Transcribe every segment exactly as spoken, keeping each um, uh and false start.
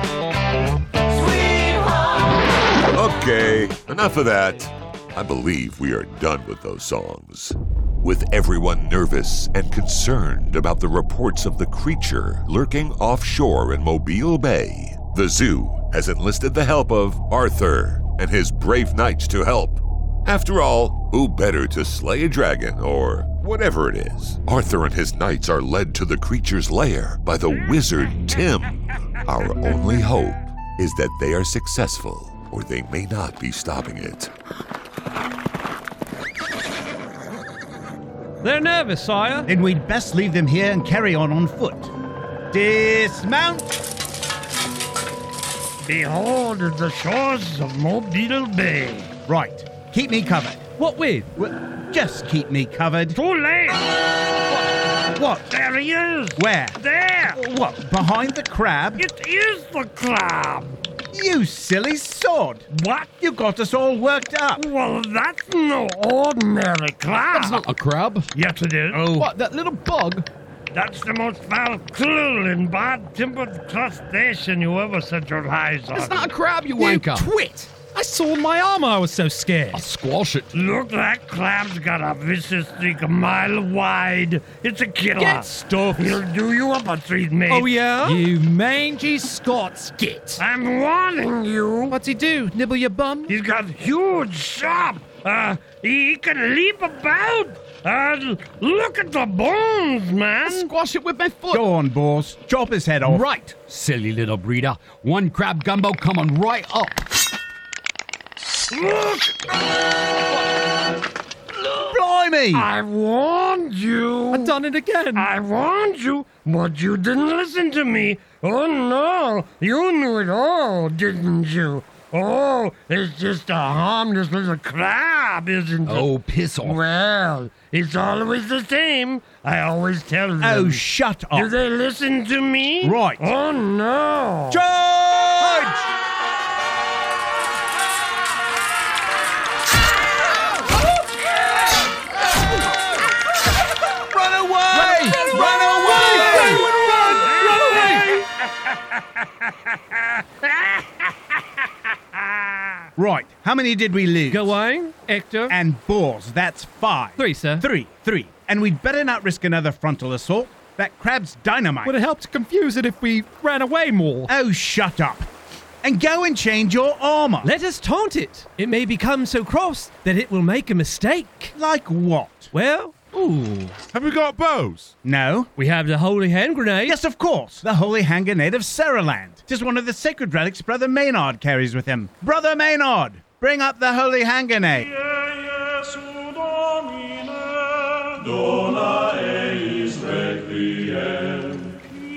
Sweet home. Okay, enough of that. I believe we are done with those songs. With everyone nervous and concerned about the reports of the creature lurking offshore in Mobile Bay, the zoo has enlisted the help of Arthur and his brave knights to help. After all, who better to slay a dragon or whatever it is? Arthur and his knights are led to the creature's lair by the wizard Tim. Our only hope is that they are successful, or they may not be stopping it. They're nervous, sire. Then we'd best leave them here and carry on on foot. Dismount! Behold the shores of Mobile Bay. Right. Keep me covered. What with? Well, just keep me covered. Too late! What? What? There he is! Where? There! What? Behind the crab? It is the crab! You silly sod! What? You got us all worked up. Well, that's no ordinary crab. That's not a crab. Yes, it is. Oh. What, that little bug? That's the most foul-cruel bad-tempered crustacean you ever set your eyes on. It's not a crab, you You wanker. twit! I saw my armor, I was so scared. I'll squash it. Look, that crab's got a vicious streak a mile wide. It's a killer. Get stuffed. He'll do you up a treat, mate. Oh, yeah? You mangy Scots git. I'm warning you. What's he do? Nibble your bum? He's got huge, sharp. Uh, he can leap about. Uh, look at the bones, man. Squash it with my foot. Go on, boss. Chop his head off. Right, silly little breeder. One crab gumbo coming right up. Look! Blimey! I warned you. I've done it again. I warned you, but you didn't listen to me. Oh, no. You knew it all, didn't you? Oh, it's just a harmless little crab, isn't it? Oh, piss off. Well, it's always the same. I always tell them. Oh, shut up. Do they listen to me? Right. Oh, no. Charge! Run away! Run away! Right, how many did we lose? Gawain, Hector, And Bors, that's five. three, sir. Three, three. And we'd better not risk another frontal assault. That crab's dynamite. Would have helped confuse it if we ran away more. Oh, shut up. And go and change your armor. Let us taunt it. It may become so cross that it will make a mistake. Like what? Well, ooh. Have we got bows? No. We have the holy hand grenade. Yes, of course. The holy hand grenade of Saraland. 'Tis one of the sacred relics Brother Maynard carries with him. Brother Maynard, bring up the holy hand grenade. Dona eis requiem.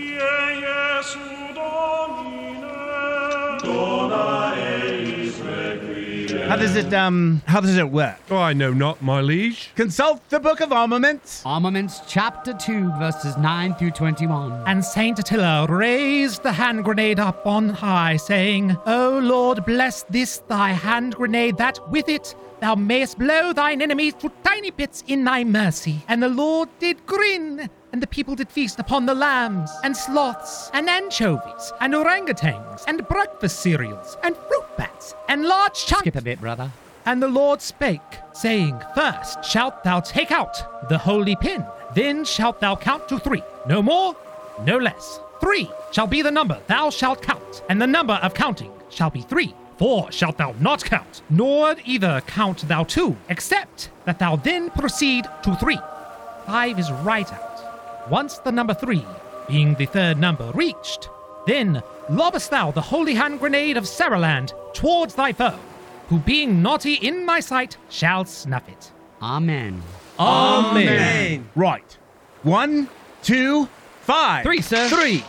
Dona eis requiem. How does it, um, how does it work? Oh, I know not, my liege. Consult the Book of Armaments. Armaments chapter two, verses nine through twenty-one. And Saint Attila raised the hand grenade up on high, saying, O Lord, bless this thy hand grenade, that with it thou mayest blow thine enemies to tiny pits in thy mercy. And the Lord did grin, and the people did feast upon the lambs, and sloths, and anchovies, and orangutans, and breakfast cereals, and fruit bats, and large chunks. Skip a bit, brother. And the Lord spake, saying, First shalt thou take out the holy pin, then shalt thou count to three. No more, no less. Three shall be the number thou shalt count, and the number of counting shall be three. Four shalt thou not count, nor either count thou two, except that thou then proceed to three. Five is right out. Once the number three, being the third number, reached, then lobbest thou the holy hand grenade of Saraland towards thy foe, who being naughty in my sight shall snuff it. Amen. Amen. Right. One, two, five. Three, sir. Three.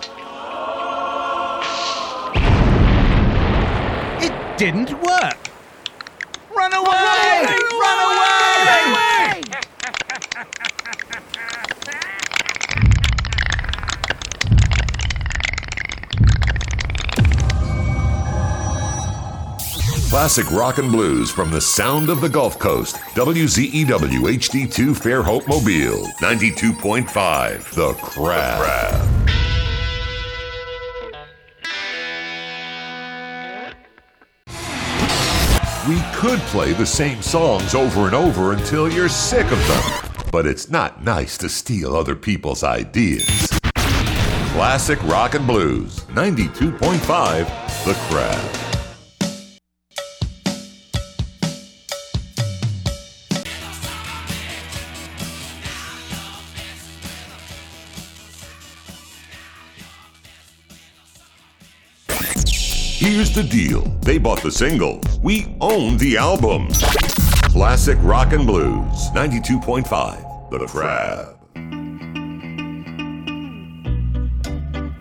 It didn't work. Run away! Run away! Classic rock and blues from the sound of the Gulf Coast. W Z E W H D two Fairhope Mobile. ninety-two point five. The Crab. The Crab. We could play the same songs over and over until you're sick of them, but it's not nice to steal other people's ideas. Classic Rock and Blues, ninety-two point five, The Crab. Here's the deal. They bought the single. We own the album. Classic Rock and Blues, ninety-two point five, The Crab.